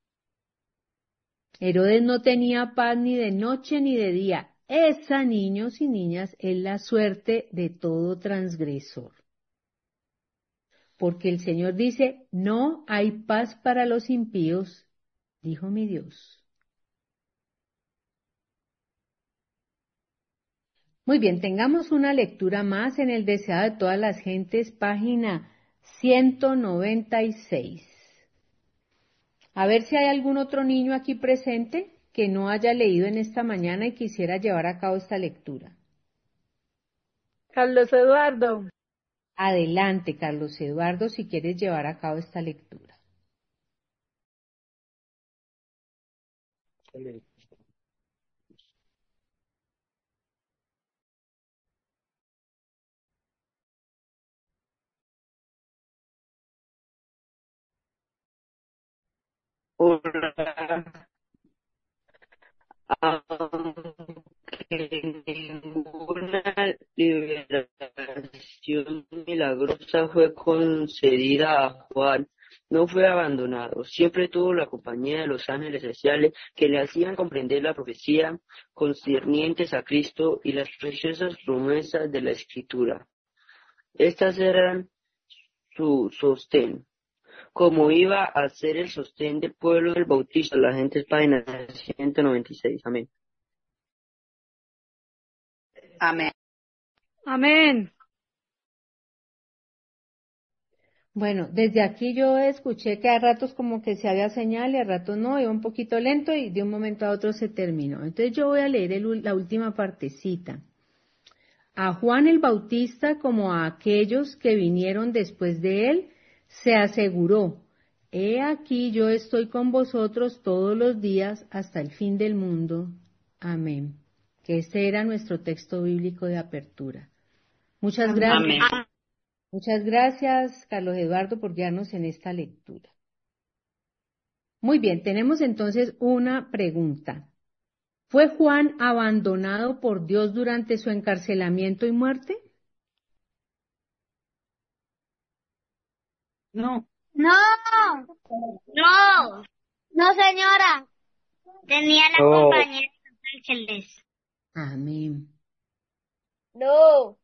Herodes no tenía paz ni de noche ni de día. Esa, niños y niñas, es la suerte de todo transgresor. Porque el Señor dice, no hay paz para los impíos, dijo mi Dios. Muy bien, tengamos una lectura más en el deseado de todas las gentes, página 196. A ver si hay algún otro niño aquí presente que no haya leído en esta mañana y quisiera llevar a cabo esta lectura. Carlos Eduardo. Adelante, Carlos Eduardo, si quieres llevar a cabo esta lectura. Hola, aunque ninguna liberación milagrosa fue concedida a Juan, no fue abandonado. Siempre tuvo la compañía de los ángeles celestiales que le hacían comprender la profecía concernientes a Cristo y las preciosas promesas de la Escritura. Estas eran su sostén, como iba a ser el sostén del pueblo del Bautista. La gente es página 196. Amén. Amén. Amén. Bueno, desde aquí yo escuché que a ratos como que se había señal y a ratos no, iba un poquito lento y de un momento a otro se terminó. Entonces yo voy a leer la última partecita. A Juan el Bautista como a aquellos que vinieron después de él, se aseguró, he aquí yo estoy con vosotros todos los días hasta el fin del mundo. Amén. Que este era nuestro texto bíblico de apertura. Muchas gracias. Amén. Muchas gracias, Carlos Eduardo, por guiarnos en esta lectura. Muy bien, tenemos entonces una pregunta. ¿Fue Juan abandonado por Dios durante su encarcelamiento y muerte? No. No, No, no señora. tenía la No, compañía de los ángeles. Amén. No.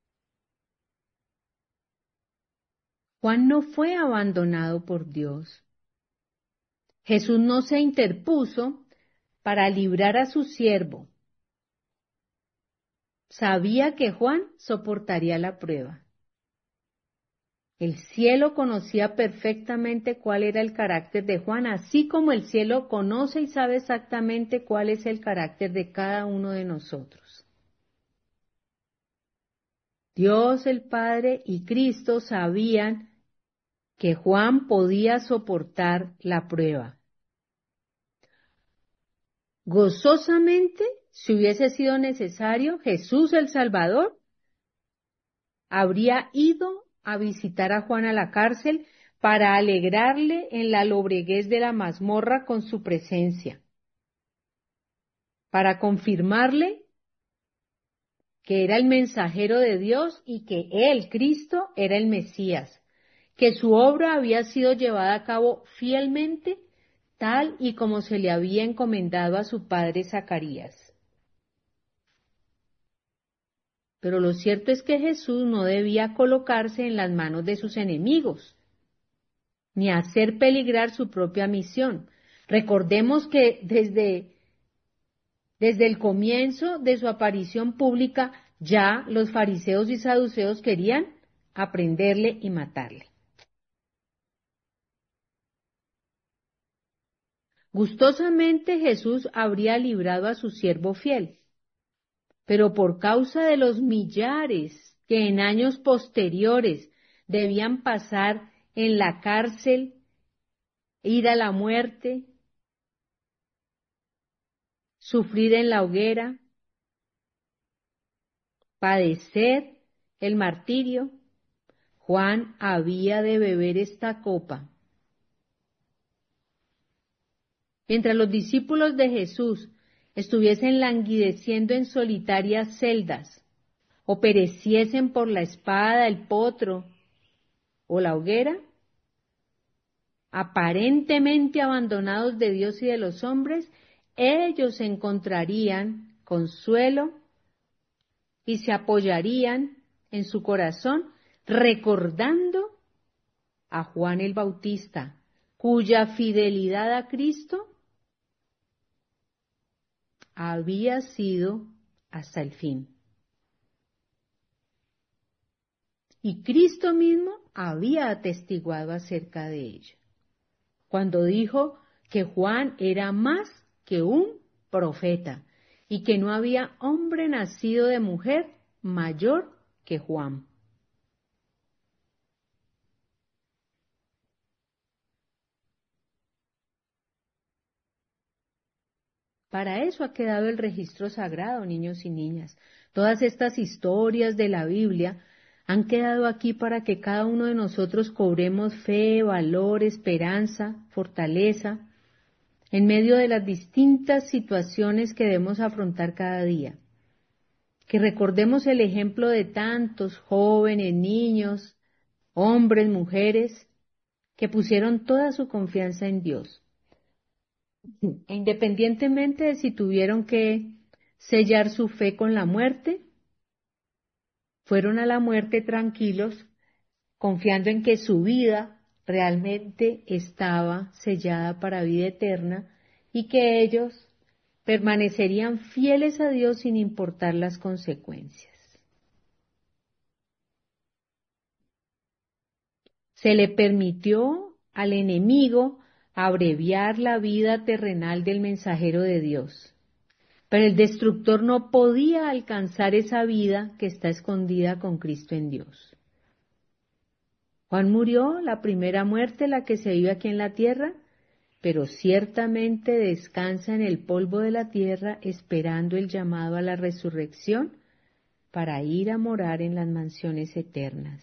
Juan no fue abandonado por Dios. Jesús no se interpuso para librar a su siervo. Sabía que Juan soportaría la prueba. El cielo conocía perfectamente cuál era el carácter de Juan, así como el cielo conoce y sabe exactamente cuál es el carácter de cada uno de nosotros. Dios el Padre y Cristo sabían que Juan podía soportar la prueba. Gozosamente, si hubiese sido necesario, Jesús el Salvador habría ido a visitar a Juan a la cárcel para alegrarle en la lobreguez de la mazmorra con su presencia, para confirmarle que era el mensajero de Dios y que él, Cristo, era el Mesías, que su obra había sido llevada a cabo fielmente, tal y como se le había encomendado a su padre Zacarías. Pero lo cierto es que Jesús no debía colocarse en las manos de sus enemigos, ni hacer peligrar su propia misión. Recordemos que desde el comienzo de su aparición pública, ya los fariseos y saduceos querían aprenderle y matarle. Gustosamente Jesús habría librado a su siervo fiel, pero por causa de los millares que en años posteriores debían pasar en la cárcel, ir a la muerte, sufrir en la hoguera, padecer el martirio, Juan había de beber esta copa. Mientras los discípulos de Jesús estuviesen languideciendo en solitarias celdas, o pereciesen por la espada, el potro o la hoguera, aparentemente abandonados de Dios y de los hombres, ellos encontrarían consuelo y se apoyarían en su corazón recordando a Juan el Bautista, cuya fidelidad a Cristo había sido hasta el fin. Y Cristo mismo había atestiguado acerca de ello, cuando dijo que Juan era más que un profeta y que no había hombre nacido de mujer mayor que Juan. Para eso ha quedado el registro sagrado, niños y niñas. Todas estas historias de la Biblia han quedado aquí para que cada uno de nosotros cobremos fe, valor, esperanza, fortaleza, en medio de las distintas situaciones que debemos afrontar cada día. Que recordemos el ejemplo de tantos jóvenes, niños, hombres, mujeres, que pusieron toda su confianza en Dios. E independientemente de si tuvieron que sellar su fe con la muerte, fueron a la muerte tranquilos, confiando en que su vida realmente estaba sellada para vida eterna y que ellos permanecerían fieles a Dios sin importar las consecuencias. Se le permitió al enemigo abreviar la vida terrenal del mensajero de Dios, pero el destructor no podía alcanzar esa vida que está escondida con Cristo en Dios. Juan murió la primera muerte, la que se vive aquí en la tierra, pero ciertamente descansa en el polvo de la tierra esperando el llamado a la resurrección para ir a morar en las mansiones eternas.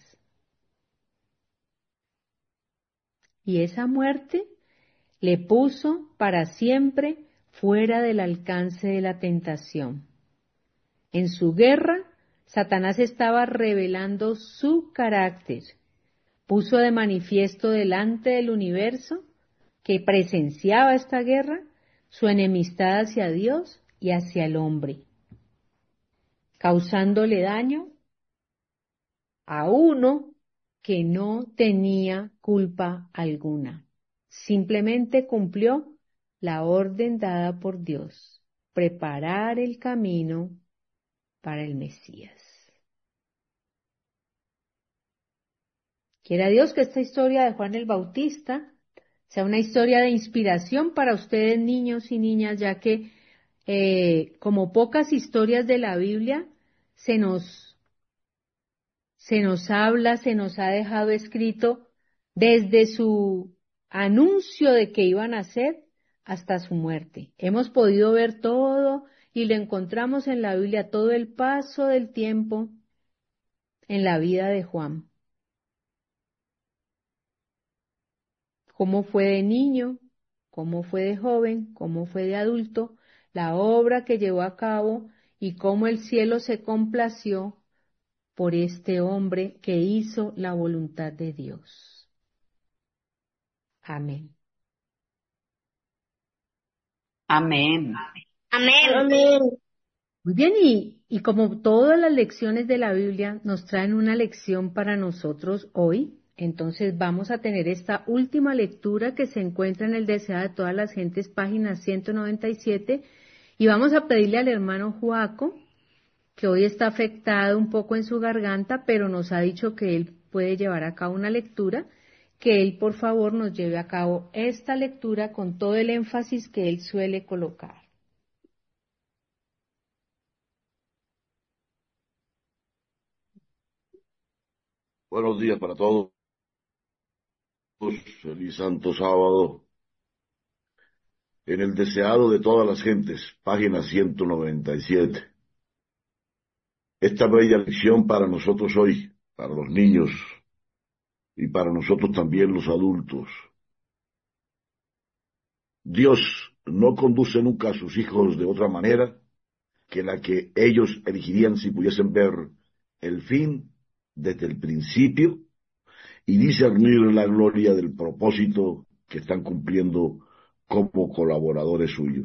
Y esa muerte le puso para siempre fuera del alcance de la tentación. En su guerra, Satanás estaba revelando su carácter. Puso de manifiesto delante del universo que presenciaba esta guerra su enemistad hacia Dios y hacia el hombre, causándole daño a uno que no tenía culpa alguna. Simplemente cumplió la orden dada por Dios, preparar el camino para el Mesías. Quiera Dios que esta historia de Juan el Bautista sea una historia de inspiración para ustedes, niños y niñas, ya que como pocas historias de la Biblia se nos habla, se nos ha dejado escrito desde su anuncio de que iban a ser hasta su muerte. Hemos podido ver todo y lo encontramos en la Biblia, todo el paso del tiempo en la vida de Juan. Cómo fue de niño, cómo fue de joven, cómo fue de adulto, la obra que llevó a cabo y cómo el cielo se complació por este hombre que hizo la voluntad de Dios. Amén. Amén. Amén. Amén. Muy bien, y como todas las lecciones de la Biblia nos traen una lección para nosotros hoy, entonces vamos a tener esta última lectura que se encuentra en el Deseado de todas las gentes, página 197, y vamos a pedirle al hermano Joaco, que hoy está afectado un poco en su garganta, pero nos ha dicho que él puede llevar a cabo una lectura, que él por favor nos lleve a cabo esta lectura con todo el énfasis que él suele colocar. Buenos días para todos. Feliz Santo Sábado. En el Deseado de todas las gentes, página 197. Esta bella lección para nosotros hoy, para los niños y para nosotros también los adultos. Dios no conduce nunca a sus hijos de otra manera que la que ellos elegirían si pudiesen ver el fin desde el principio y discernir la gloria del propósito que están cumpliendo como colaboradores suyos.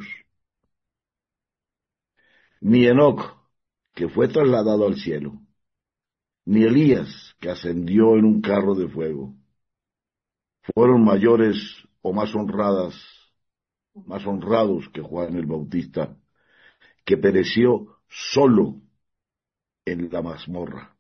Ni Enoc, que fue trasladado al cielo, ni Elías, que ascendió en un carro de fuego, fueron mayores o más honrados que Juan el Bautista, que pereció solo en la mazmorra.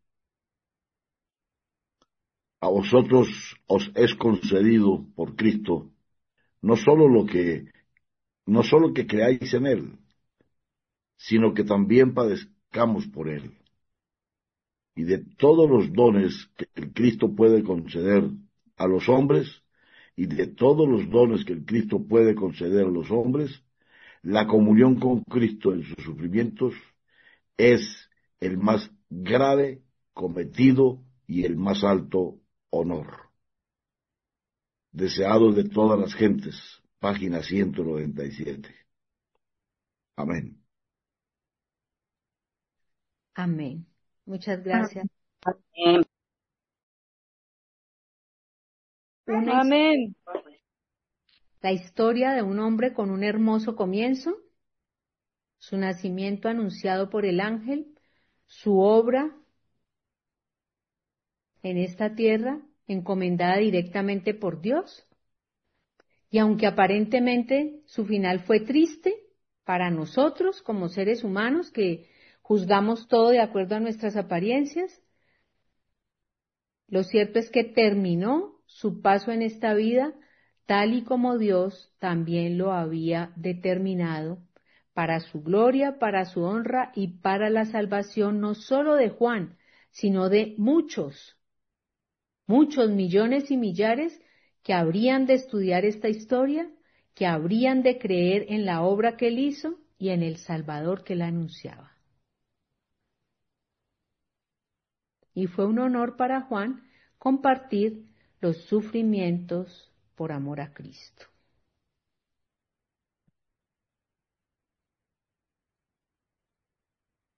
A vosotros os es concedido por Cristo no solo que creáis en él, sino que también padezcamos por él. Y de todos los dones que el Cristo puede conceder a los hombres, y de todos los dones que el Cristo puede conceder a los hombres, la comunión con Cristo en sus sufrimientos es el más grave cometido y el más alto honor. Deseado de todas las gentes, página 197. Amén. Amén. Muchas gracias. Amén. La historia de un hombre con un hermoso comienzo, su nacimiento anunciado por el ángel, su obra en esta tierra encomendada directamente por Dios. Y aunque aparentemente su final fue triste para nosotros como seres humanos que juzgamos todo de acuerdo a nuestras apariencias, lo cierto es que terminó su paso en esta vida tal y como Dios también lo había determinado, para su gloria, para su honra y para la salvación no solo de Juan, sino de muchos millones y millares que habrían de estudiar esta historia, que habrían de creer en la obra que él hizo y en el Salvador que él anunciaba. Y fue un honor para Juan compartir los sufrimientos por amor a Cristo.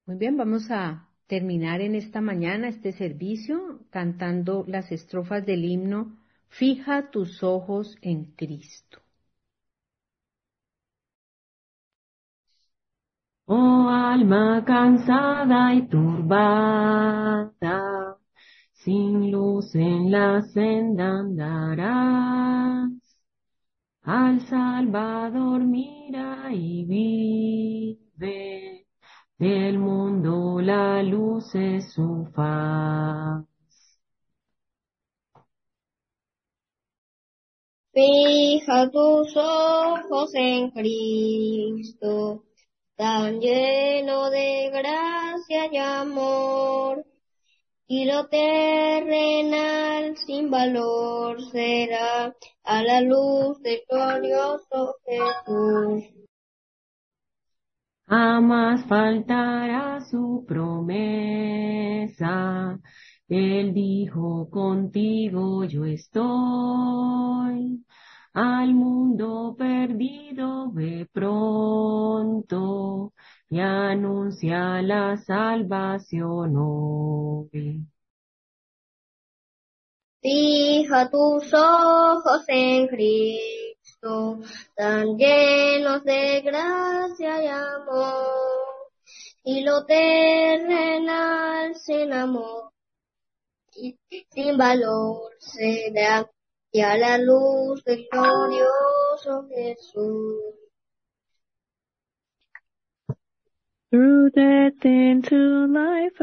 Muy bien, vamos a terminar en esta mañana este servicio cantando las estrofas del himno Fija tus ojos en Cristo. Oh alma cansada y turbada, sin luz en la senda andarás. Al Salvador mira y vive, del mundo la luz es su faz. Fija tus ojos en Cristo, tan lleno de gracia y amor, y lo terrenal sin valor será a la luz del glorioso Jesús. Jamás faltará su promesa. Él dijo, contigo yo estoy. Al mundo perdido ve pronto y anuncia la salvación hoy. Fija tus ojos en Cristo, tan llenos de gracia y amor, y lo terrenal sin amor y sin valor será, y a la luz del glorioso Jesús. Through death into life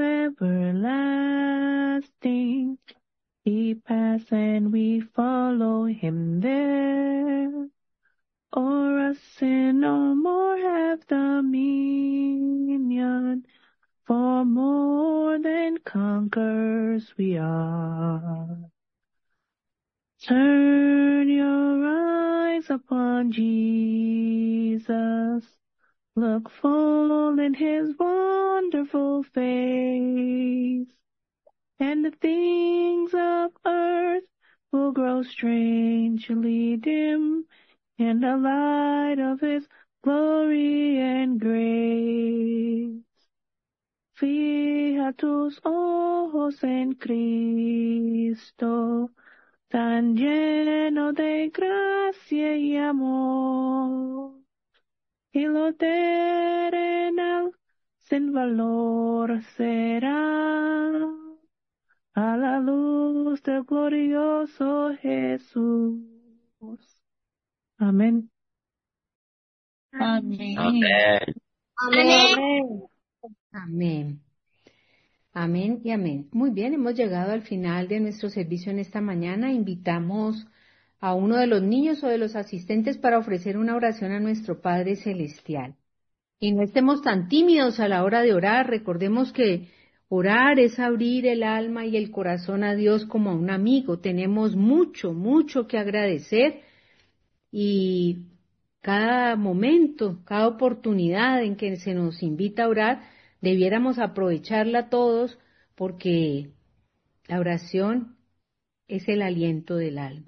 everlasting, He passed and we follow Him there. O'er us sin no more have dominion, for more than conquerors we are. Turn your eyes upon Jesus, look full in His wonderful face, and the things of earth will grow strangely dim in the light of His glory and grace. Fija tus ojos en Cristo, tan lleno de gracia y amor, y lo terrenal sin valor será a la luz del glorioso Jesús. Amén. Amén. Amén. Amén. Amén. Amén y amén. Muy bien, hemos llegado al final de nuestro servicio en esta mañana. Invitamos a uno de los niños o de los asistentes para ofrecer una oración a nuestro Padre Celestial. Y no estemos tan tímidos a la hora de orar. Recordemos que orar es abrir el alma y el corazón a Dios como a un amigo. Tenemos mucho, mucho que agradecer y cada momento, cada oportunidad en que se nos invita a orar, debiéramos aprovecharla todos porque la oración es el aliento del alma.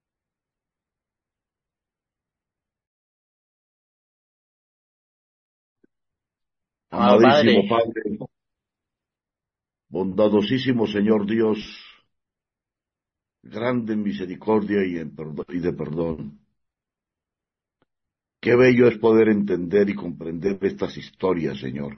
Amado Amadísimo Padre, Padre, bondadosísimo Señor Dios, grande en misericordia y de perdón. Qué bello es poder entender y comprender estas historias, Señor.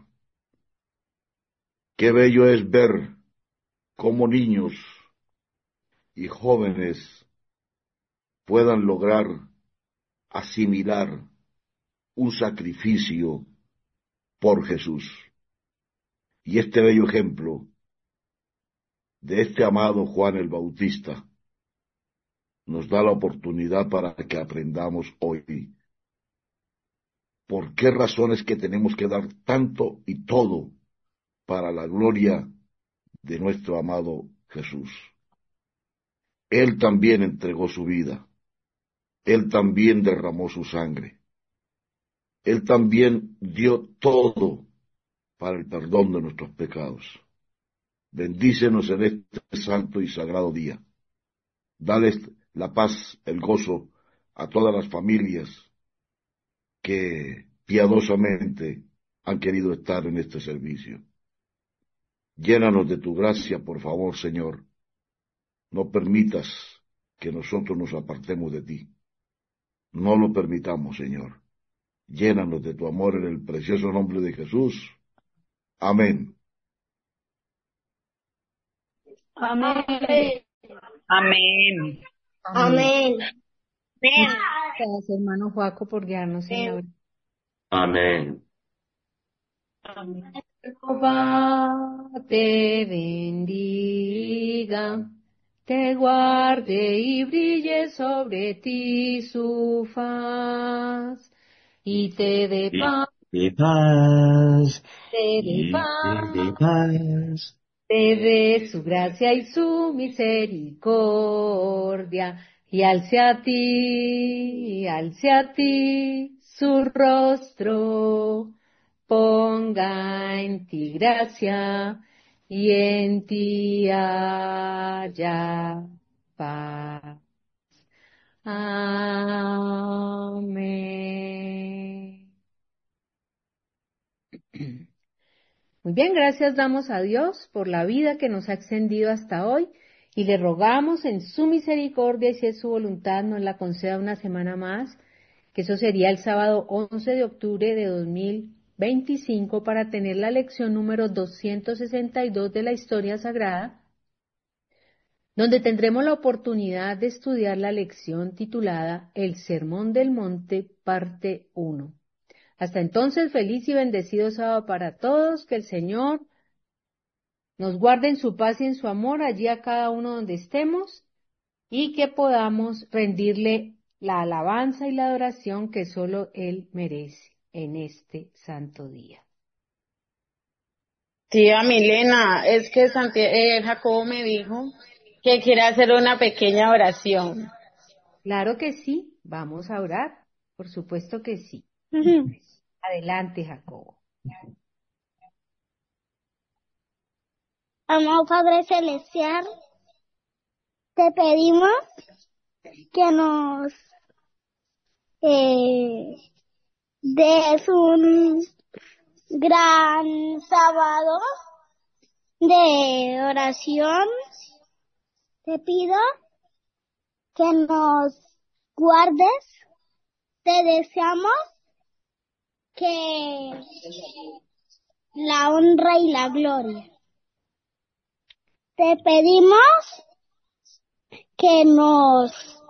Qué bello es ver cómo niños y jóvenes puedan lograr asimilar un sacrificio por Jesús. Y este bello ejemplo de este amado Juan el Bautista nos da la oportunidad para que aprendamos hoy por qué razones que tenemos que dar tanto y todo para la gloria de nuestro amado Jesús. Él también entregó su vida. Él también derramó su sangre. Él también dio todo para el perdón de nuestros pecados. Bendícenos en este santo y sagrado día. Dales la paz, el gozo a todas las familias que piadosamente han querido estar en este servicio. Llénanos de tu gracia, por favor, Señor. No permitas que nosotros nos apartemos de ti. No lo permitamos, Señor. Llénanos de tu amor en el precioso nombre de Jesús. Amén. Amén. Amén. Amén. Gracias, hermano Joaco, por guiarnos en la oración. Amén. Jehová te bendiga, te guarde y brille sobre ti su faz, y te dé paz, De paz. te dé Y paz, de paz. te dé su gracia y su misericordia, y alce a ti su rostro, ponga en ti gracia y en ti haya paz. Amén. Muy bien, gracias damos a Dios por la vida que nos ha extendido hasta hoy y le rogamos en su misericordia y si es su voluntad nos la conceda una semana más, que eso sería el sábado 11 de octubre de 2025 para tener la lección número 262 de la historia sagrada, donde tendremos la oportunidad de estudiar la lección titulada El Sermón del Monte, parte 1. Hasta entonces, feliz y bendecido sábado para todos, que el Señor nos guarde en su paz y en su amor allí a cada uno donde estemos y que podamos rendirle la alabanza y la adoración que solo Él merece en este santo día. Tía Milena, es que Jacobo me dijo que quiere hacer una pequeña oración. Claro que sí, vamos a orar, por supuesto que sí. Adelante, Jacobo. Amado Padre Celestial, te pedimos que nos des un gran sábado de oración. Te pido que nos guardes. Te deseamos que la honra y la gloria. Te pedimos que nos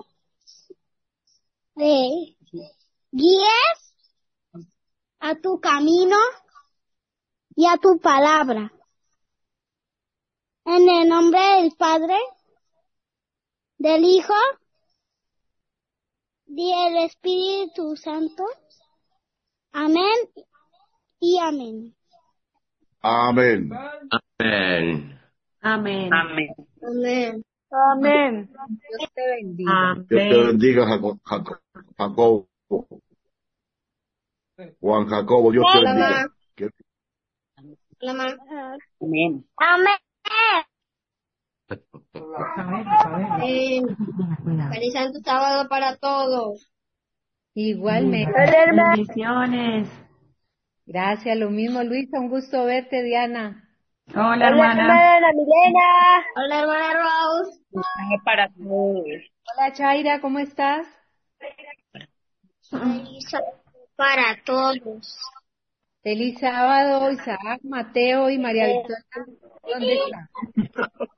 guíes a tu camino y a tu palabra. En el nombre del Padre, del Hijo y del Espíritu Santo. Amén y amén. Amén. Amén. Amén. Amén. Amén. Amén. Dios te bendiga. Dios te bendiga, Jacobo. Juan Jacobo, Dios te bendiga. Amén. Amén. Feliz Santo Sábado para todos. Igualmente. Bendiciones. Gracias, lo mismo, Luisa, un gusto verte, Diana. Hola, hermana. Milena. Hola, hermana Rose. Para todos. Hola, Chaira, ¿cómo estás? Feliz Sábado para todos. Feliz sábado, Isaac, Mateo y María Victoria. ¿Dónde están?